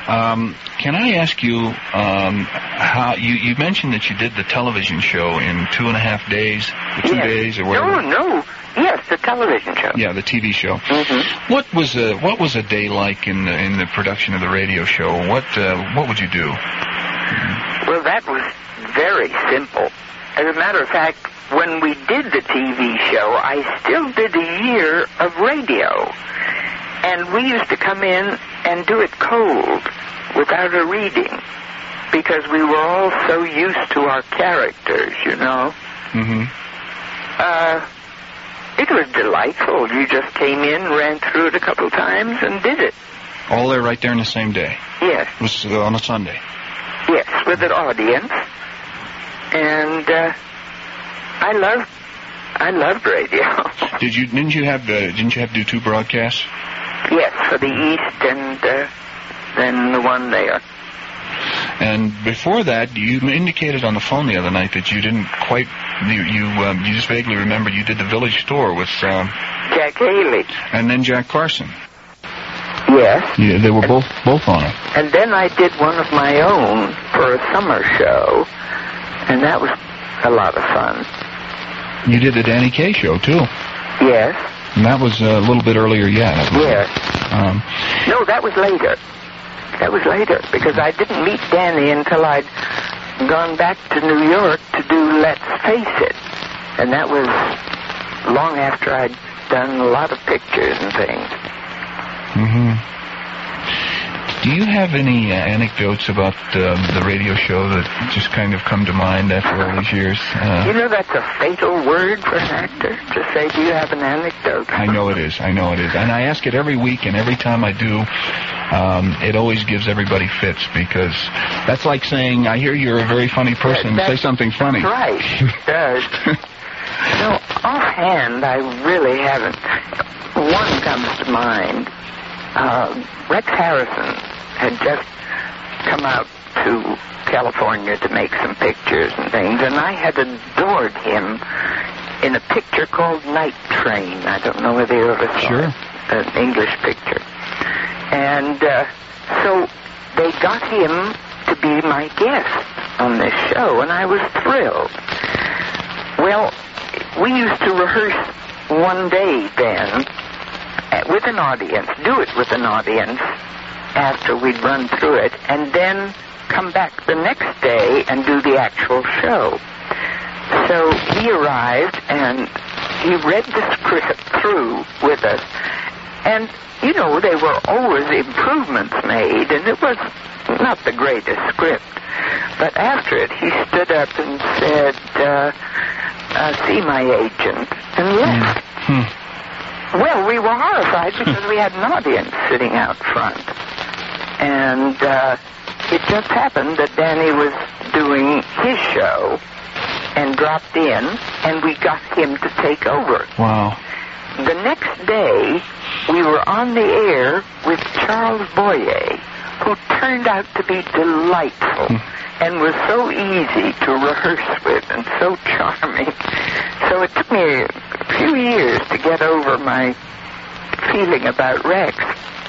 Um, can I ask you um, how you, you mentioned that you did the television show in two and a half days, or two yes. days, or whatever? No, no. Yes, the television show. Yeah, the T V show. Mm-hmm. What was a what was a day like in the in the production of the radio show? What uh, what would you do? Well, that was very simple. As a matter of fact, when we did the T V show, I still did a year of radio. And we used to come in and do it cold, without a reading, because we were all so used to our characters, you know. Mm-hmm. Uh, it was delightful. You just came in, ran through it a couple times, and did it. All there right there in the same day? Yes. It was uh, on a Sunday? Yes, with an audience. And uh, I loved, I loved radio. Did you? Didn't you have? Uh, didn't you have to do two broadcasts? Yes, for the East and uh, then the one there. And before that, you indicated on the phone the other night that you didn't quite. You you, um, you just vaguely remembered you did the Village Store with um, Jack Haley. And then Jack Carson. Yes. Yeah, they were both both on it. And then I did one of my own for a summer show, and that was a lot of fun. You did the Danny Kaye show too. Yes. And that was a little bit earlier yet. I believe. Yes. Um, no, that was later. That was later, because I didn't meet Danny until I'd gone back to New York to do Let's Face It. And that was long after I'd done a lot of pictures and things. Mm-hmm. Do you have any uh, anecdotes about uh, the radio show that just kind of come to mind after all these years? Uh, you know, that's a fatal word for an actor, to say, do you have an anecdote? I know it is. I know it is. And I ask it every week, and every time I do, um, it always gives everybody fits, because that's like saying, I hear you're a very funny person, that, say something funny. Right, it does. No, offhand, I really haven't. One comes to mind. Uh, Rex Harrison had just come out to California to make some pictures and things, and I had adored him in a picture called Night Train. I don't know whether you ever saw sure. it. An English picture. And uh, so they got him to be my guest on this show, and I was thrilled. Well, we used to rehearse one day then, with an audience, do it with an audience after we'd run through it, and then come back the next day and do the actual show. So he arrived, and he read the script through with us, and, you know, there were always improvements made, and it was not the greatest script. But after it, he stood up and said, uh, uh, see my agent, and left. Mm-hmm. Well, we were horrified because we had an audience sitting out front. And uh, it just happened that Danny was doing his show and dropped in, and we got him to take over. Wow. The next day, we were on the air with Charles Boyer, who turned out to be delightful and was so easy to rehearse with and so charming. So it took me a few years to get over my feeling about Rex.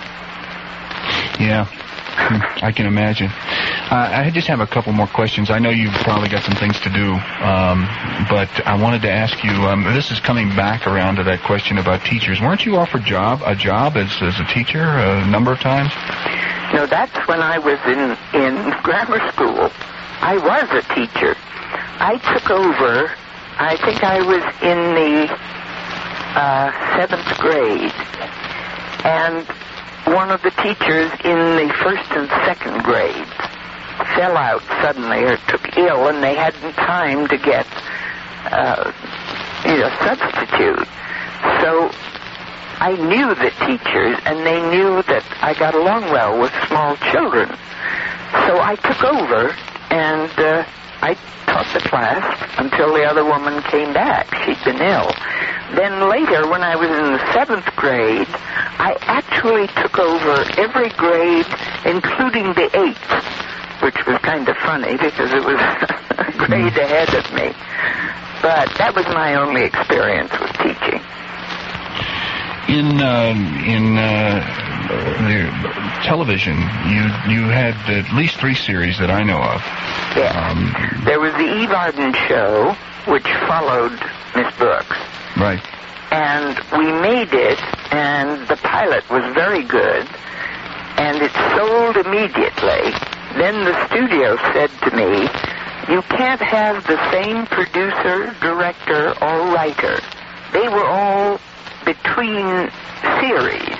Yeah, I can imagine. Uh, I just have a couple more questions. I know you've probably got some things to do, um, but I wanted to ask you, um, this is coming back around to that question about teachers. Weren't you offered job a job as, as a teacher a number of times? No, that's when I was in, in grammar school. I was a teacher. I took over, I think I was in the uh, seventh grade, and one of the teachers in the first and second grades fell out suddenly or took ill, and they hadn't time to get uh, you know, substitute. So I knew the teachers, and they knew that I got along well with small children. So I took over, and uh, I taught the class until the other woman came back. She'd been ill. Then later, when I was in the seventh grade, I actually took over every grade, including the eighth, which was kind of funny because it was a grade ahead of me. But that was my only experience with teaching. In uh, in uh, the television, you you had at least three series that I know of. Yes. Um, there was the Eve Arden Show, which followed Miss Brooks. Right. And we made it, and the pilot was very good, and it sold immediately. Then the studio said to me, you can't have the same producer, director, or writer. They were all between series.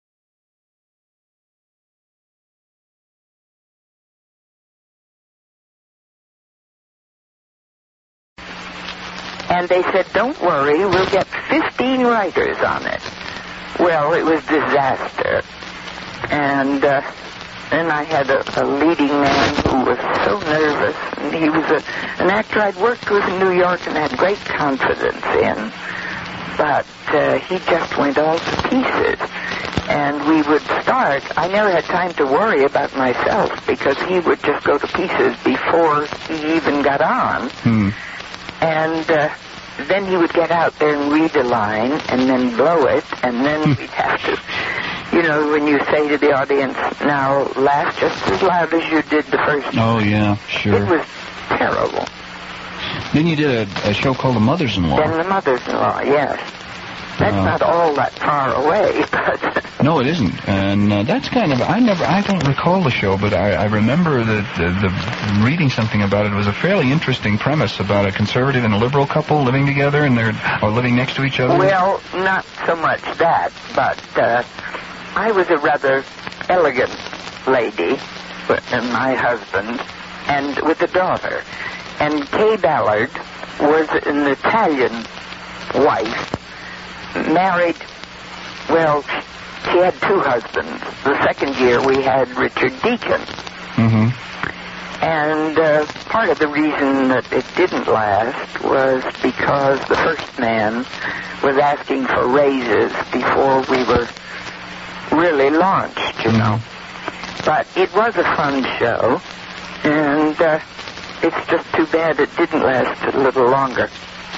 And they said, don't worry, we'll get fifteen writers on it. Well, it was disaster. And uh, then I had a, a leading man who was so nervous. And he was a, an actor I'd worked with in New York and had great confidence in. But uh, he just went all to pieces. And we would start. I never had time to worry about myself because he would just go to pieces before he even got on. Hmm. And uh, then he would get out there and read a line and then blow it, and then we'd have to, you know, when you say to the audience, now laugh just as loud as you did the first time. Oh, yeah, sure. It was terrible. Then you did a, a show called The Mothers-in-Law. Then The Mothers-in-Law, yes. That's Uh, not all that far away, but... No, it isn't. And uh, that's kind of, I never, I don't recall the show, but I, I remember that the, the reading something about it. It was a fairly interesting premise about a conservative and a liberal couple living together and they're, or living next to each other. Well, not so much that, but uh, I was a rather elegant lady, and my husband, and with a daughter. And Kay Ballard was an Italian wife, married, well, she had two husbands. The second year we had Richard Deacon. Mm-hmm. And uh, part of the reason that it didn't last was because the first man was asking for raises before we were really launched, you know. But it was a fun show, and uh, it's just too bad it didn't last a little longer.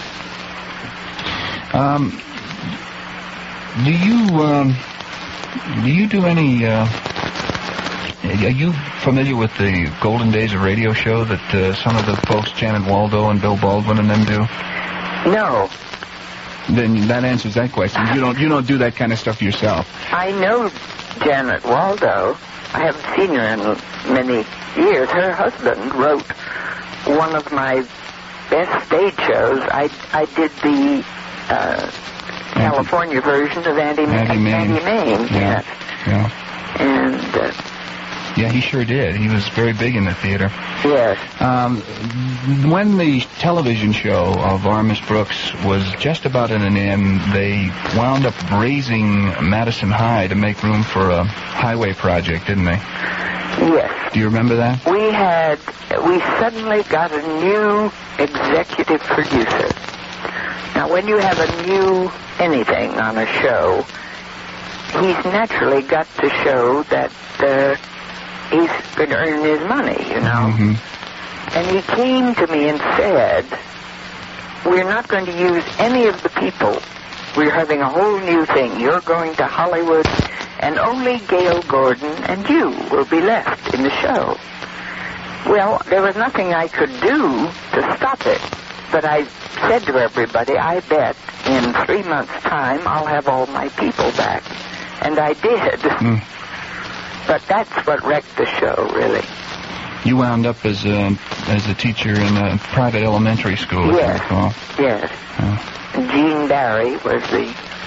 Um, do you, um, do you do any, uh, are you familiar with the golden days of radio show that uh, some of the folks, Janet Waldo and Bill Baldwin and them do? No. Then that answers that question. You don't, you don't do that kind of stuff yourself. I know Janet Waldo. I haven't seen her in many years. Her husband wrote one of my best stage shows. I, I did the uh, California version of Andy, Andy Main. Andy Main, Yeah. yes. Yeah. And, uh, Yeah, he sure did. He was very big in the theater. yes. Um, when the television show of our Miss Brooks was just about at an end, they wound up raising Madison High to make room for a highway project, didn't they? Yes. Do you remember that? We had, we suddenly got a new executive producer. Now, when you have a new anything on a show, he's naturally got to show that uh, he's going to earn his money, you know. Mm-hmm. And he came to me and said, we're not going to use any of the people. We're having a whole new thing. You're going to Hollywood, and only Gail Gordon and you will be left in the show. Well, there was nothing I could do to stop it. But I said to everybody, I bet in three months' time I'll have all my people back. And I did. Mm. But that's what wrecked the show, really. You wound up as a, as a teacher in a private elementary school, Yes. if I recall. Yes. Yeah. And Gene Barry was the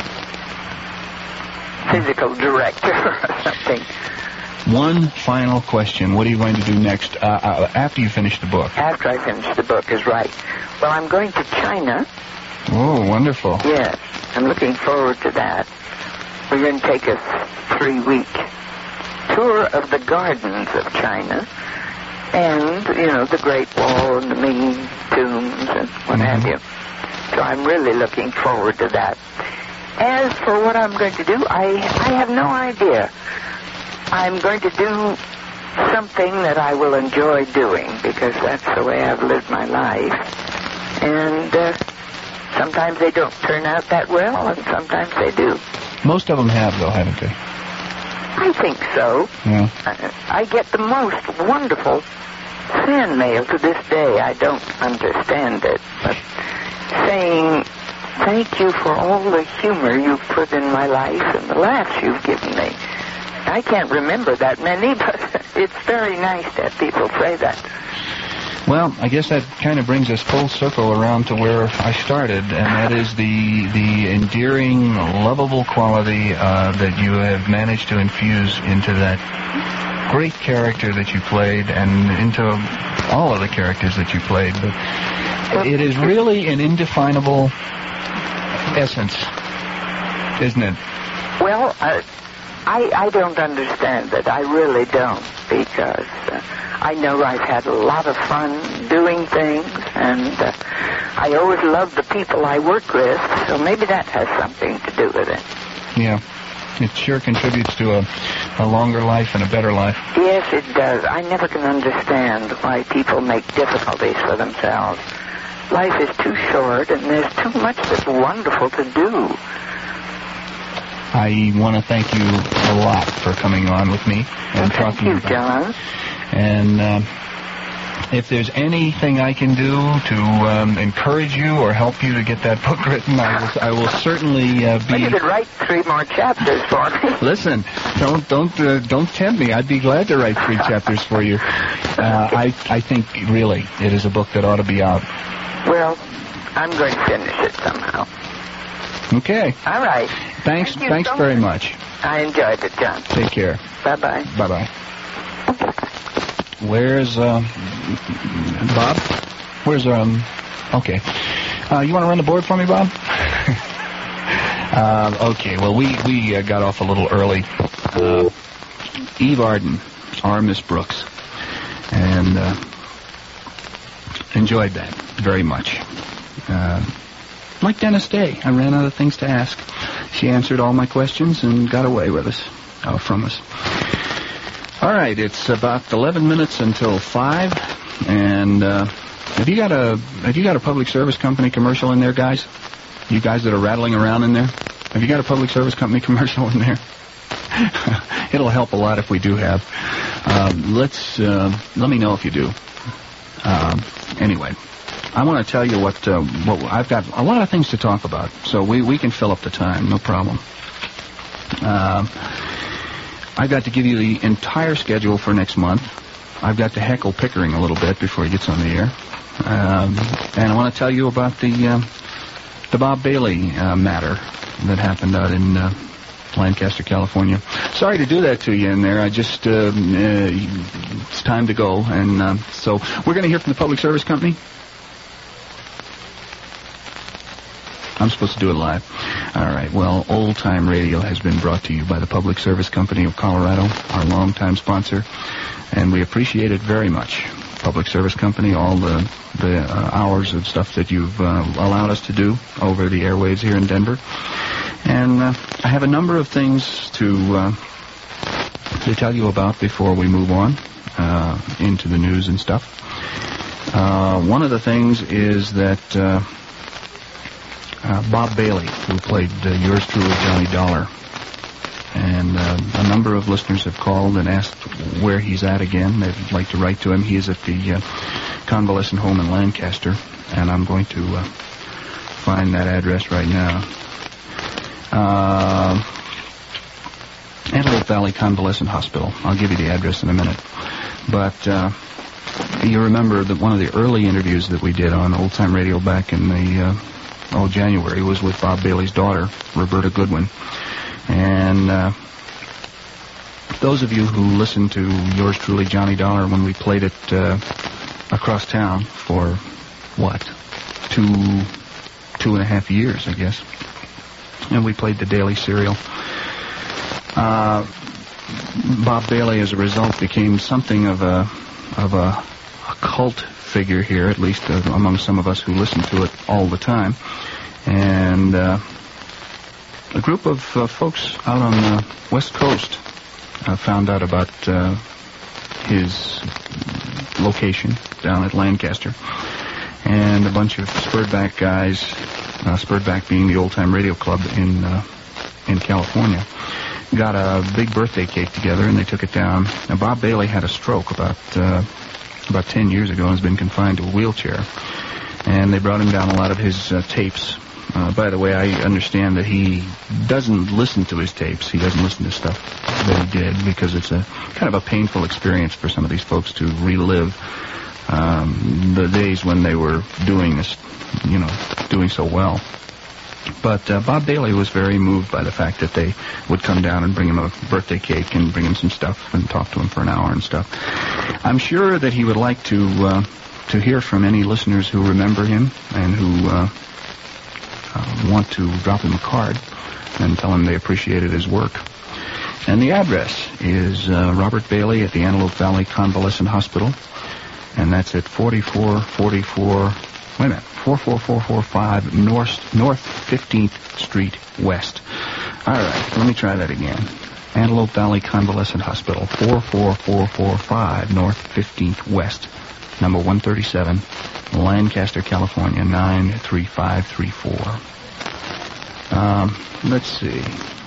physical director or something. One final question. What are you going to do next uh, uh, after you finish the book? After I finish the book is right. Well, I'm going to China. Oh, wonderful. Yes. I'm looking forward to that. We're going to take a three-week tour of the gardens of China and, you know, the Great Wall and the Ming tombs and what Mm-hmm. have you. So I'm really looking forward to that. As for what I'm going to do, I, I have no idea. I'm going to do something that I will enjoy doing because that's the way I've lived my life. And uh, sometimes they don't turn out that well, and sometimes they do. Most of them have, though, haven't they? I think so. Yeah. I, I get the most wonderful fan mail to this day. I don't understand it, but saying thank you for all the humor you've put in my life and the laughs you've given me. I can't remember that many, but it's very nice that people say that. Well, I guess that kind of brings us full circle around to where I started, and that is the the endearing, lovable quality uh, that you have managed to infuse into that great character that you played and into all of the characters that you played. But it is really an indefinable essence, isn't it? Well, uh, I, I don't understand it. I really don't, because uh, I know I've had a lot of fun doing things, and uh, I always love the people I work with, so maybe that has something to do with it. Yeah. It sure contributes to a, a longer life and a better life. Yes, it does. I never can understand why people make difficulties for themselves. Life is too short, and there's too much that's wonderful to do. I want to thank you a lot for coming on with me and well, talking thank you, about John. And uh, if there's anything I can do to um, encourage you or help you to get that book written, I will, I will certainly uh, be. Well, you could write three more chapters for me. Listen, don't don't uh, don't tempt me. I'd be glad to write three chapters for you. Uh, I I think really it is a book that ought to be out. Well, I'm going to finish it somehow. Okay. All right. Thanks. Thank thanks so very much. much. I enjoyed it, John. Take care. Bye bye. Bye bye. Where's uh, Bob? Where's um? Okay. Uh, you want to run the board for me, Bob? uh, okay. Well, we we uh, got off a little early. Uh, Eve Arden, our Miss Brooks, and uh, enjoyed that very much. Uh, like Dennis Day, I ran out of things to ask. She answered all my questions and got away with us, uh, from us. All right, it's about eleven minutes until five, and uh, have you got a have you got a public service company commercial in there, guys? You guys that are rattling around in there, have you got a public service company commercial in there? It'll help a lot if we do have. Um, let's uh, let me know if you do. Um, anyway, I want to tell you what uh, what I've got a lot of things to talk about, so we we can fill up the time, no problem. Um. I've got to give you the entire schedule for next month. I've got to heckle Pickering a little bit before he gets on the air. Um, and I want to tell you about the uh, the Bob Bailey uh, matter that happened out in uh, Lancaster, California. Sorry to do that to you in there. I just, uh, uh, it's time to go. And uh, so we're going to hear from the Public Service Company. I'm supposed to do it live. All right. Well, Old Time Radio has been brought to you by the Public Service Company of Colorado, our longtime sponsor, and we appreciate it very much. Public Service Company, all the the uh, hours of stuff that you've uh, allowed us to do over the airwaves here in Denver. And uh, I have a number of things to uh, to tell you about before we move on uh, into the news and stuff. Uh, one of the things is that uh, uh, Bob Bailey, who played uh, yours truly, Johnny Dollar, and uh, a number of listeners have called and asked where he's at again. They'd like to write to him. He is at the uh, convalescent home in Lancaster, and I'm going to uh, find that address right now. Uh, Antelope Valley Convalescent Hospital. I'll give you the address in a minute. But uh, you remember that one of the early interviews that we did on Old Time Radio back in the uh, oh January was with Bob Bailey's daughter, Roberta Goodwin. And uh, those of you who listened to yours truly, Johnny Dollar, when we played it uh, across town for, what, two, two and a half years, I guess. And we played the daily serial. Uh, Bob Bailey, as a result, became something of a of a, a cult figure here, at least uh, among some of us who listen to it all the time. And uh, a group of uh, folks out on the West Coast uh, found out about uh, his location down at Lancaster. And a bunch of Spurred-Back guys, uh, Spurred-Back being the Old Time Radio Club in uh, in California, got a big birthday cake together, and they took it down. Now, Bob Bailey had a stroke about uh, about ten years ago and has been confined to a wheelchair. And they brought him down a lot of his uh, tapes. Uh, by the way, I understand that he doesn't listen to his tapes. He doesn't listen to stuff that he did because it's a kind of a painful experience for some of these folks to relive um, the days when they were doing this, you know, doing so well. But uh, Bob Bailey was very moved by the fact that they would come down and bring him a birthday cake and bring him some stuff and talk to him for an hour and stuff. I'm sure that he would like to uh, to hear from any listeners who remember him and who uh, uh, want to drop him a card and tell him they appreciated his work. And the address is uh, Robert Bailey at the Antelope Valley Convalescent Hospital, and that's at forty-four forty-four, wait a minute, four four four four five North, North fifteenth Street West. All right, let me try that again. Antelope Valley Convalescent Hospital, four four four four five North fifteenth West, number one thirty-seven, Lancaster, California, nine three five three four. Um, let's see.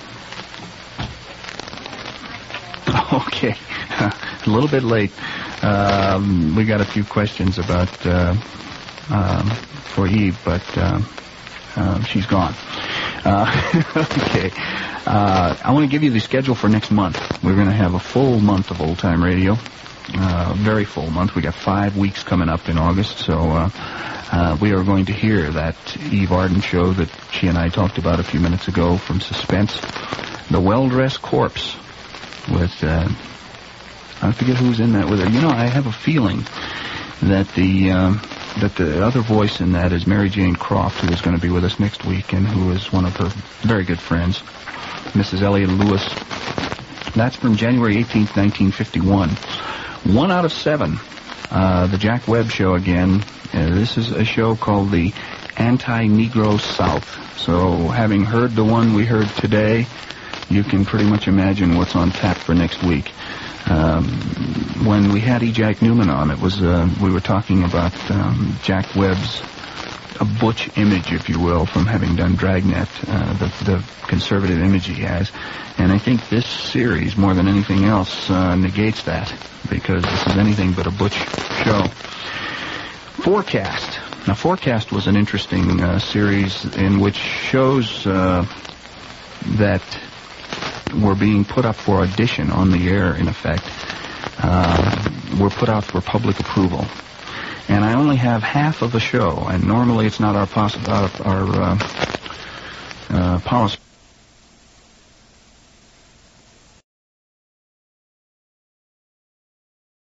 Okay, a little bit late. Um, we got a few questions about uh, um, for Eve, but uh, uh, she's gone. Uh, okay, uh, I want to give you the schedule for next month. We're going to have a full month of Old Time Radio, uh, very full month. We got five weeks coming up in August, so uh, uh, we are going to hear that Eve Arden show that she and I talked about a few minutes ago from Suspense, The Well-Dressed Corpse, with, uh, I forget who's in that with her. You know, I have a feeling that the um, that the other voice in that is Mary Jane Croft, who is going to be with us next week and who is one of her very good friends, Missus Elliot Lewis. That's from January eighteenth, nineteen fifty-one. One out of seven. Uh, the Jack Webb Show again. Uh, this is a show called the Anti-Negro South. So having heard the one we heard today, you can pretty much imagine what's on tap for next week. Um, when we had E. Jack Newman on, it was uh, we were talking about um, Jack Webb's a butch image, if you will, from having done Dragnet, uh, the, the conservative image he has. And I think this series, more than anything else, uh, negates that, because this is anything but a butch show. Forecast. Now, Forecast was an interesting uh, series in which shows uh, that were being put up for audition on the air, in effect, uh, were put out for public approval. And I only have half of the show, and normally it's not our, poss- our, our uh, uh, policy